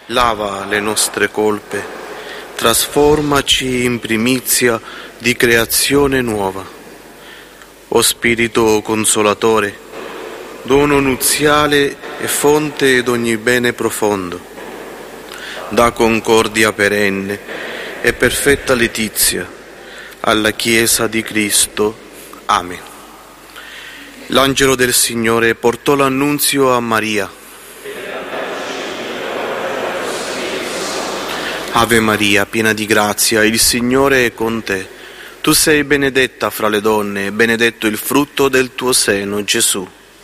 lava le nostre colpe, trasformaci in primizia di creazione nuova. O Spirito Consolatore, dono nuziale e fonte d'ogni bene profondo, da concordia perenne e perfetta letizia alla Chiesa di Cristo. Amen. L'angelo del Signore portò l'annunzio a Maria. Ave Maria, piena di grazia, il Signore è con te. Tu sei benedetta fra le donne, e benedetto il frutto del tuo seno, Gesù.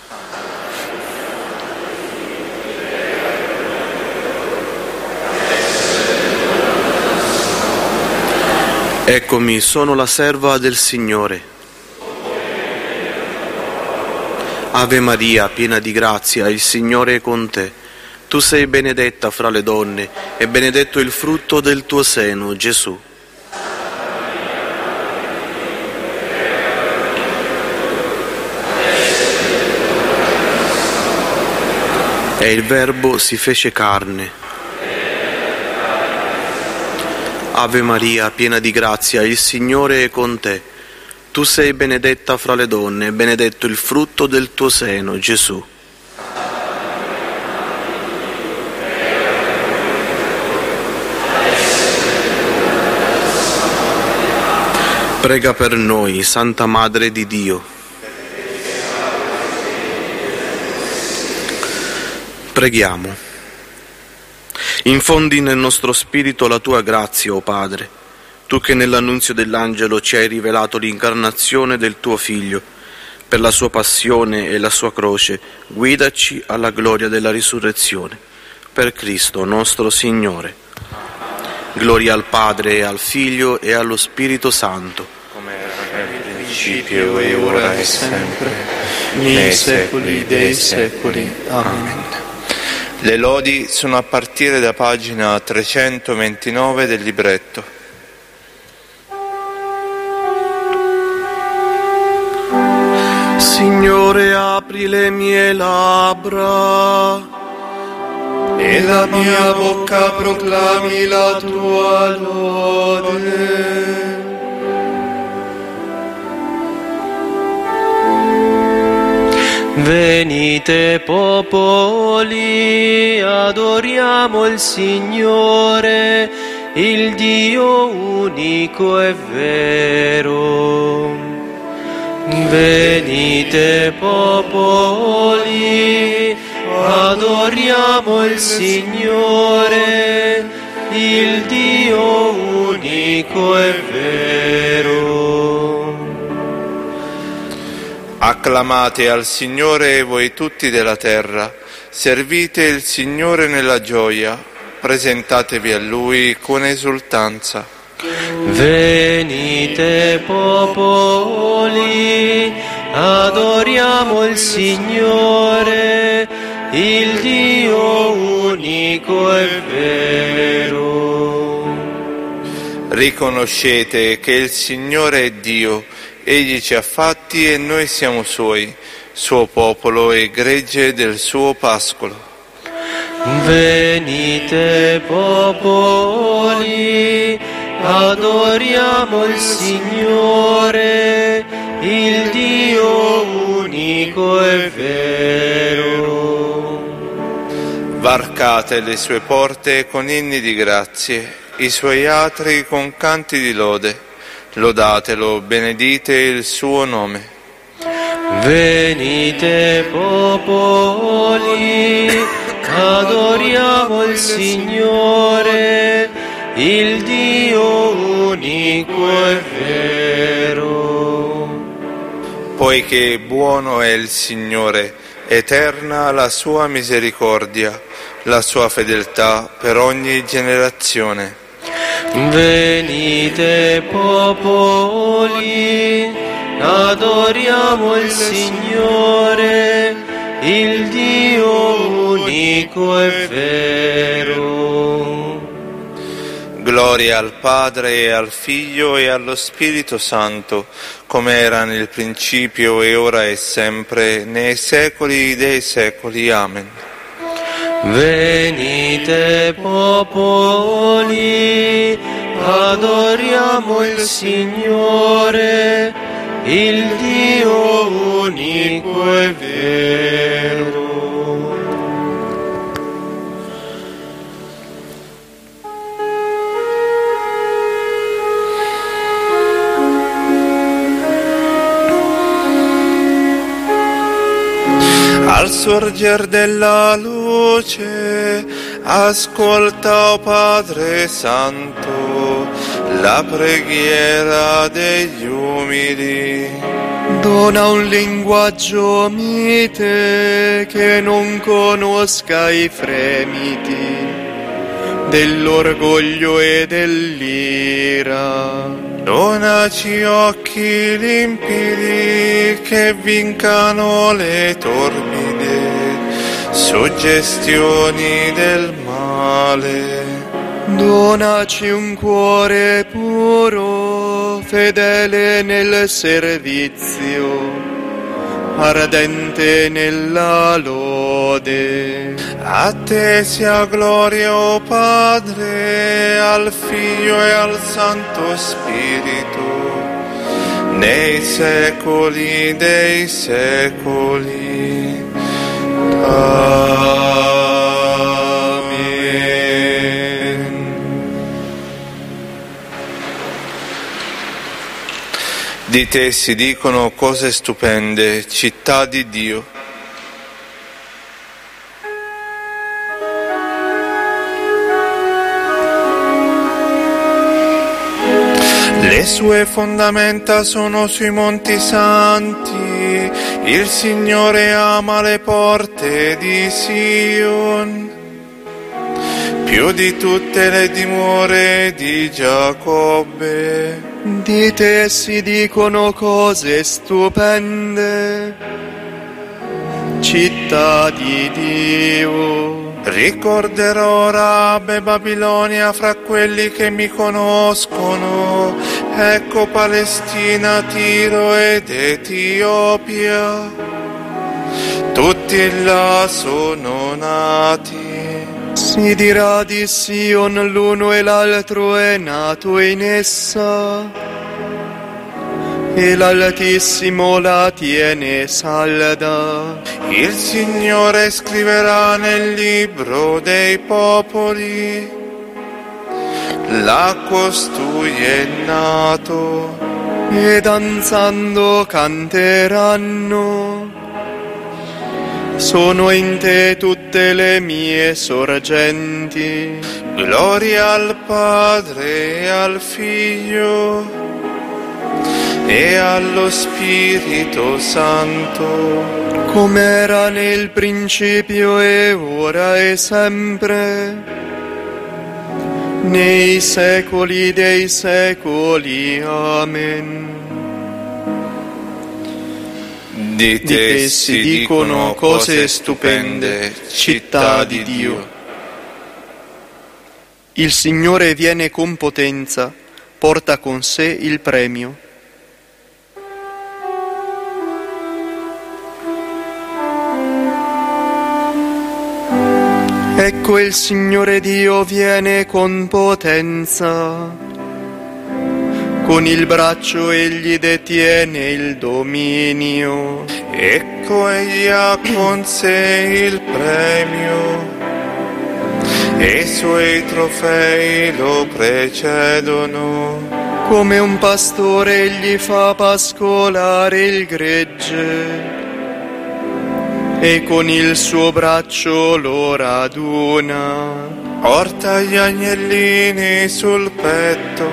Eccomi, sono la serva del Signore. Ave Maria, piena di grazia, il Signore è con te. Tu sei benedetta fra le donne, e benedetto il frutto del tuo seno, Gesù. E il Verbo si fece carne. Ave Maria, piena di grazia, il Signore è con te. Tu sei benedetta fra le donne, e benedetto il frutto del tuo seno, Gesù. Prega per noi, Santa Madre di Dio. Preghiamo. Infondi nel nostro spirito la tua grazia, o Padre, tu che nell'annunzio dell'angelo ci hai rivelato l'incarnazione del tuo Figlio. Per la sua passione e la sua croce, guidaci alla gloria della risurrezione. Per Cristo nostro Signore. Gloria al Padre, e al Figlio, e allo Spirito Santo. Come era nel principio, e ora, e sempre, nei secoli dei secoli. Amen. Le lodi sono a partire da pagina 329 del libretto. Signore, apri le mie labbra, e la mia bocca proclami la tua lode. Venite popoli, adoriamo il Signore, il Dio unico e vero. Venite popoli, adoriamo il Signore, il Dio unico e vero. Acclamate al Signore voi tutti della terra, servite il Signore nella gioia, presentatevi a Lui con esultanza. Venite popoli, adoriamo il Signore, il Dio unico e vero. Riconoscete che il Signore è Dio, Egli ci ha fatti e noi siamo Suoi, Suo popolo e gregge del Suo pascolo. Venite popoli, adoriamo il Signore, il Dio unico e vero. Varcate le Sue porte con inni di grazie, i Suoi atri con canti di lode. Lodatelo, benedite il suo nome. Venite popoli, adoriamo il Signore, il Dio unico e vero. Poiché buono è il Signore, eterna la sua misericordia, la sua fedeltà per ogni generazione. Venite popoli, adoriamo il Signore, il Dio unico e vero. Gloria al Padre e al Figlio e allo Spirito Santo, come era nel principio e ora e sempre, nei secoli dei secoli. Amen. Venite popoli, adoriamo il Signore, il Dio unico e vero. Al sorger della luce, ascolta, o Padre Santo, la preghiera degli umili. Dona un linguaggio mite che non conosca i fremiti dell'orgoglio e dell'ira. Donaci occhi limpidi che vincano le torbide suggestioni del male. Donaci un cuore puro, fedele nel servizio, ardente nella lode. A te sia gloria, o Padre, al Figlio e al Santo Spirito, nei secoli dei secoli. Amen. Di te si dicono cose stupende, città di Dio. Le sue fondamenta sono sui monti santi, il Signore ama le porte di Sion, più di tutte le dimore di Giacobbe. Di te si dicono cose stupende, città di Dio. Ricorderò Rabe Babilonia fra quelli che mi conoscono, ecco Palestina, Tiro ed Etiopia, tutti là sono nati. Si dirà di Sion, l'uno e l'altro è nato in essa, e l'Altissimo la tiene salda. Il Signore scriverà nel libro dei popoli, là costui è nato. E danzando canteranno, sono in te tutte le mie sorgenti. Gloria al Padre e al Figlio e allo Spirito Santo, come era nel principio e ora e sempre, nei secoli dei secoli. Amen. Di te si dicono cose stupende, città di Dio. Il Signore viene con potenza, porta con sé il premio. Ecco il Signore Dio viene con potenza, con il braccio egli detiene il dominio. Ecco egli ha con sé il premio, e i suoi trofei lo precedono. Come un pastore egli fa pascolare il gregge, e con il suo braccio lo raduna. Porta gli agnellini sul petto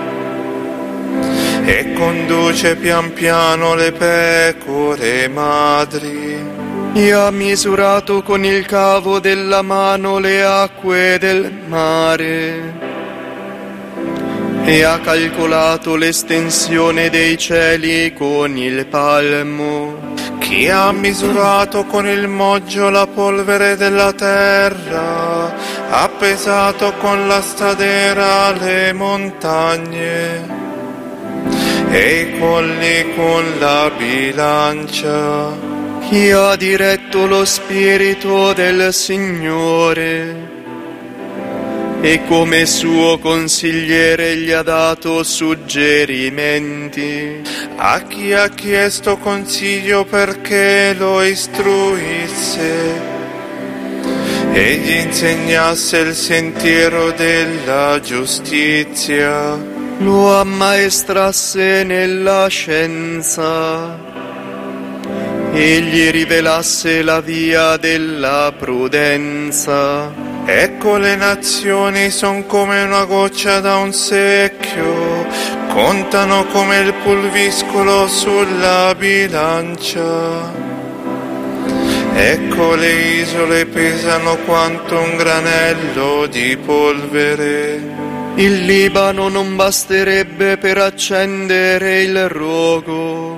e conduce pian piano le pecore madri. E ha misurato con il cavo della mano le acque del mare, e ha calcolato l'estensione dei cieli con il palmo. Chi ha misurato con il moggio la polvere della terra, ha pesato con la stadera le montagne, e i colli con la bilancia. Chi ha diretto lo Spirito del Signore e come suo consigliere gli ha dato suggerimenti. A chi ha chiesto consiglio perché lo istruisse e gli insegnasse il sentiero della giustizia. Lo ammaestrasse nella scienza e gli rivelasse la via della prudenza. Ecco, le nazioni son come una goccia da un secchio, contano come il pulviscolo sulla bilancia. Ecco, le isole pesano quanto un granello di polvere. Il Libano non basterebbe per accendere il rogo,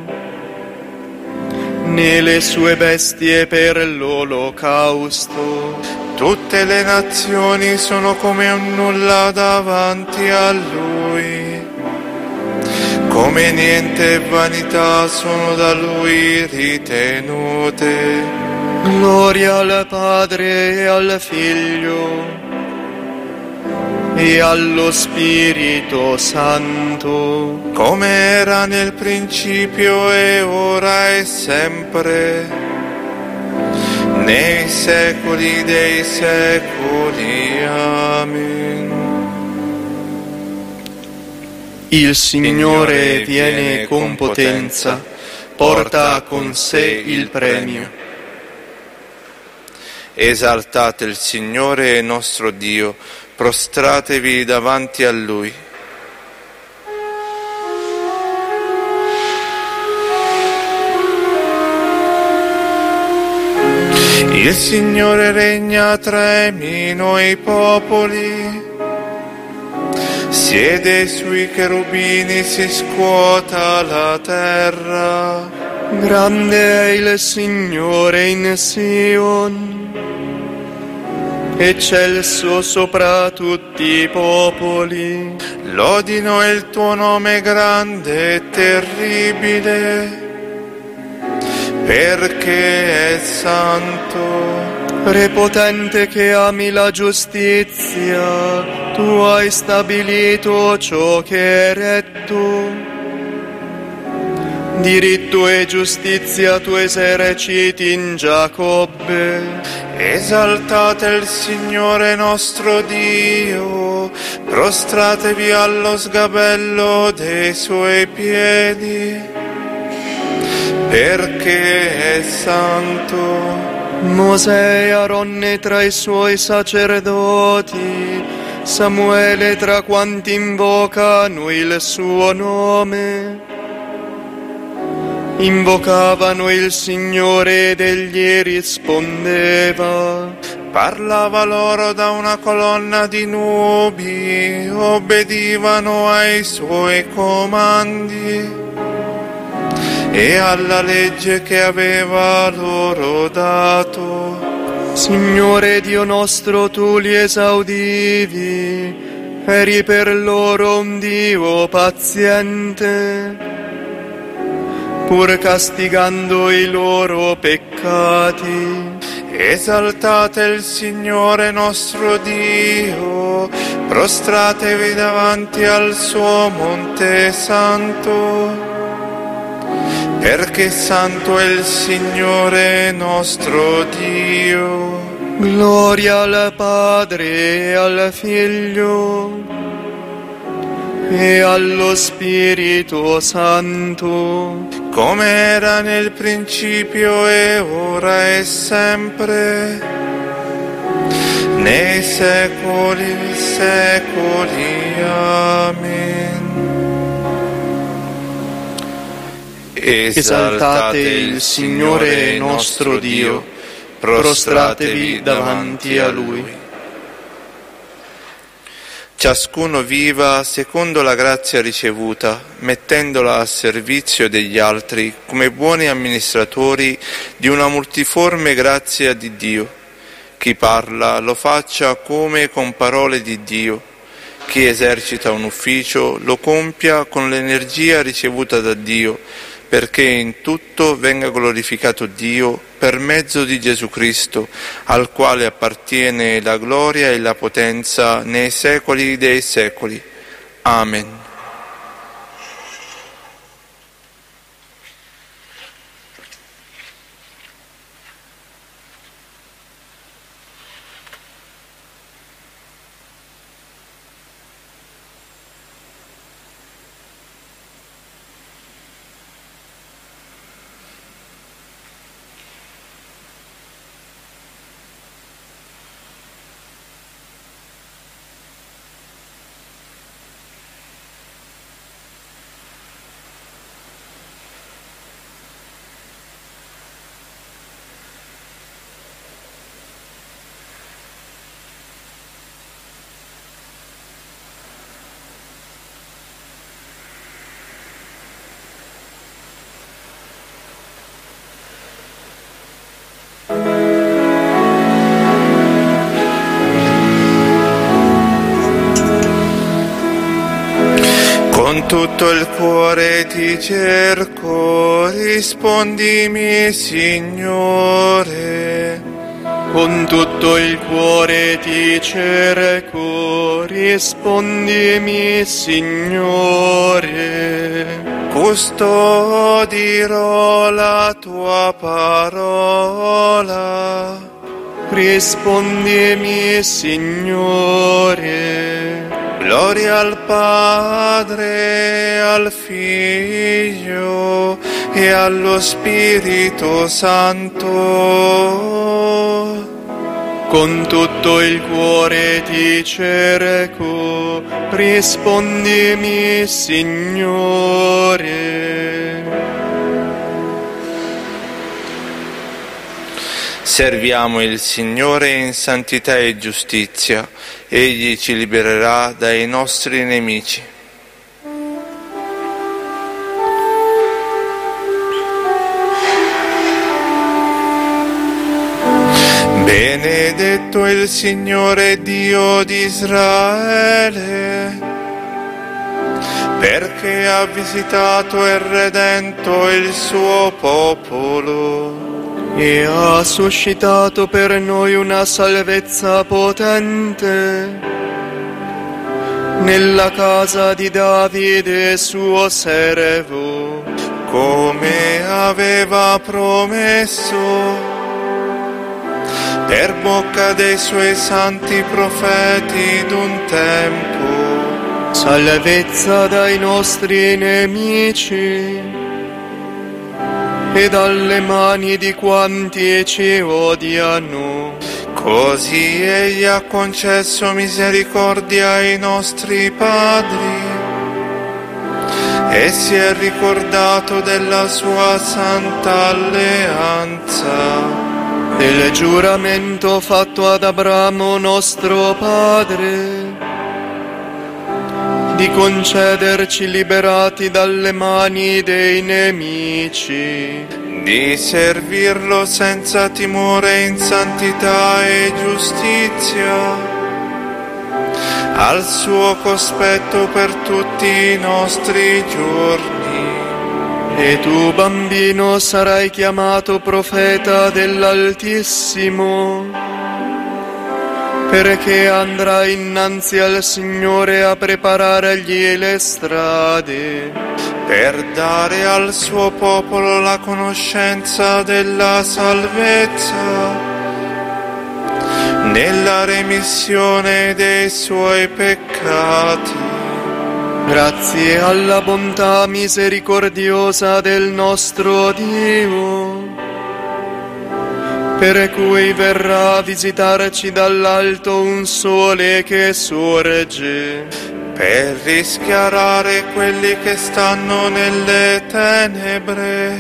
né le sue bestie per l'olocausto. Tutte le nazioni sono come un nulla davanti a Lui, come niente e vanità sono da Lui ritenute. Gloria al Padre e al Figlio e allo Spirito Santo, come era nel principio e ora e sempre, nei secoli dei secoli. Amen. Il Signore viene con potenza, porta con sé il premio. Esaltate il Signore nostro Dio, prostratevi davanti a Lui. Il Signore regna, tremino i popoli, siede sui cherubini, si scuota la terra. Grande è il Signore in Sion, eccelso sopra tutti i popoli. Lodino il tuo nome grande e terribile, perché è santo. Prepotente che ami la giustizia, tu hai stabilito ciò che è retto. Diritto e giustizia tu eserciti in Giacobbe. Esaltate il Signore nostro Dio, prostratevi allo sgabello dei Suoi piedi, perché è santo. Mosè e Aronne tra i suoi sacerdoti, Samuele tra quanti invocano il suo nome. Invocavano il Signore ed egli rispondeva. Parlava loro da una colonna di nubi, obbedivano ai suoi comandi e alla legge che aveva loro dato. Signore Dio nostro, tu li esaudivi, eri per loro un Dio paziente, pur castigando i loro peccati. Esaltate il Signore nostro Dio, prostratevi davanti al suo monte santo, perché santo è il Signore nostro Dio. Gloria al Padre e al Figlio e allo Spirito Santo, come era nel principio e ora e sempre, nei secoli secoli. Amen. Esaltate il Signore nostro Dio, prostratevi davanti a Lui. Ciascuno viva secondo la grazia ricevuta, mettendola a servizio degli altri come buoni amministratori di una multiforme grazia di Dio. Chi parla lo faccia come con parole di Dio. Chi esercita un ufficio lo compia con l'energia ricevuta da Dio, perché in tutto venga glorificato Dio per mezzo di Gesù Cristo, al quale appartiene la gloria e la potenza nei secoli dei secoli. Amen. Con tutto il cuore ti cerco, rispondimi, Signore. Con tutto il cuore ti cerco, rispondimi, Signore. Custodirò la tua parola, rispondimi, Signore. Gloria al Padre, al Figlio e allo Spirito Santo. Con tutto il cuore ti cerco, rispondimi, Signore. Serviamo il Signore in santità e giustizia. Egli ci libererà dai nostri nemici. Benedetto il Signore Dio di Israele, perché ha visitato e redento il suo popolo e ha suscitato per noi una salvezza potente nella casa di Davide suo servo, come aveva promesso per bocca dei suoi santi profeti d'un tempo. Salvezza dai nostri nemici e dalle mani di quanti ci odiano. Così egli ha concesso misericordia ai nostri padri e si è ricordato della sua santa alleanza, del giuramento fatto ad Abramo nostro padre, di concederci liberati dalle mani dei nemici, di servirlo senza timore in santità e giustizia, al suo cospetto per tutti i nostri giorni. E tu, bambino, sarai chiamato profeta dell'Altissimo, perché andrà innanzi al Signore a preparargli le strade, per dare al suo popolo la conoscenza della salvezza, nella remissione dei suoi peccati. Grazie alla bontà misericordiosa del nostro Dio, per cui verrà a visitarci dall'alto un sole che sorge, per rischiarare quelli che stanno nelle tenebre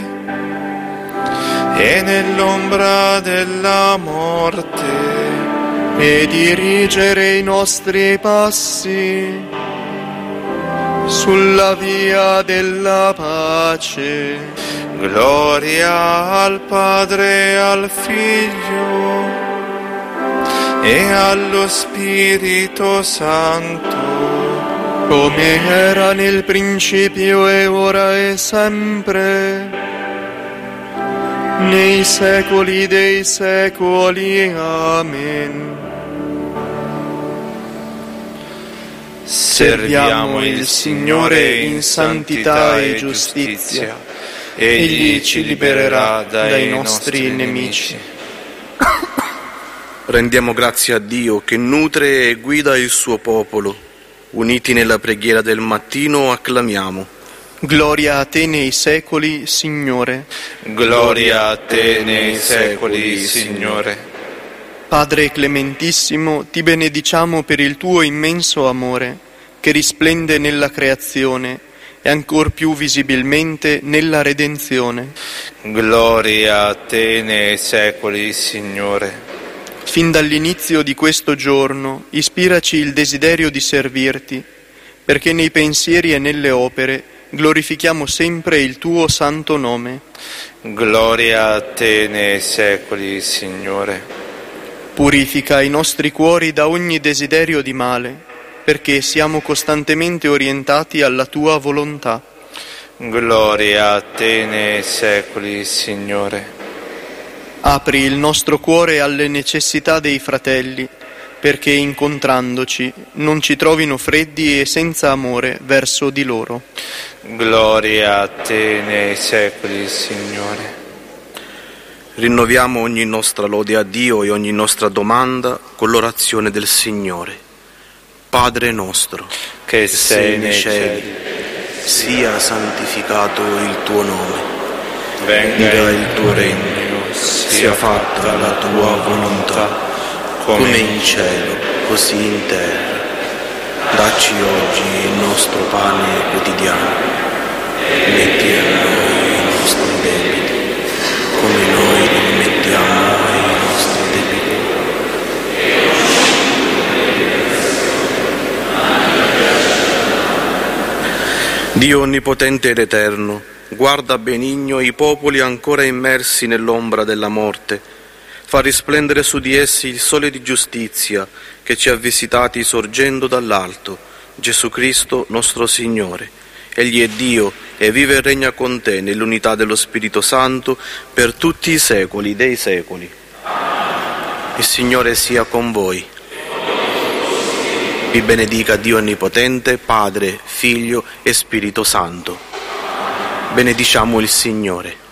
e nell'ombra della morte, e dirigere i nostri passi sulla via della pace. Gloria al Padre, al Figlio e allo Spirito Santo, come era nel principio e ora e sempre, nei secoli dei secoli. Amen. Serviamo il Signore in santità e giustizia. Egli ci libererà dai nostri nemici. Rendiamo grazie a Dio che nutre e guida il suo popolo. Uniti nella preghiera del mattino acclamiamo. Gloria a te nei secoli, Signore. Gloria a te nei secoli, Signore. Padre clementissimo, ti benediciamo per il tuo immenso amore, che risplende nella creazione e ancor più visibilmente nella redenzione. Gloria a te nei secoli, Signore. Fin dall'inizio di questo giorno, ispiraci il desiderio di servirti, perché nei pensieri e nelle opere glorifichiamo sempre il tuo santo nome. Gloria a te nei secoli, Signore. Purifica i nostri cuori da ogni desiderio di male, perché siamo costantemente orientati alla tua volontà. Gloria a te nei secoli, Signore. Apri il nostro cuore alle necessità dei fratelli, perché incontrandoci non ci trovino freddi e senza amore verso di loro. Gloria a te nei secoli, Signore. Rinnoviamo ogni nostra lode a Dio e ogni nostra domanda con l'orazione del Signore. Padre nostro, che sei nei cieli, sia santificato il tuo nome. venga il tuo regno, sia fatta la tua volontà, come in cielo, così in terra. Dacci oggi il nostro pane quotidiano. Metti a noi i nostri debiti, come noi li rimettiamo ai nostri debitori. Dio onnipotente ed eterno, guarda benigno i popoli ancora immersi nell'ombra della morte. Fa risplendere su di essi il sole di giustizia che ci ha visitati sorgendo dall'alto, Gesù Cristo nostro Signore. Egli è Dio e vive e regna con te nell'unità dello Spirito Santo per tutti i secoli dei secoli. Il Signore sia con voi. Vi benedica Dio Onnipotente, Padre, Figlio e Spirito Santo. Benediciamo il Signore.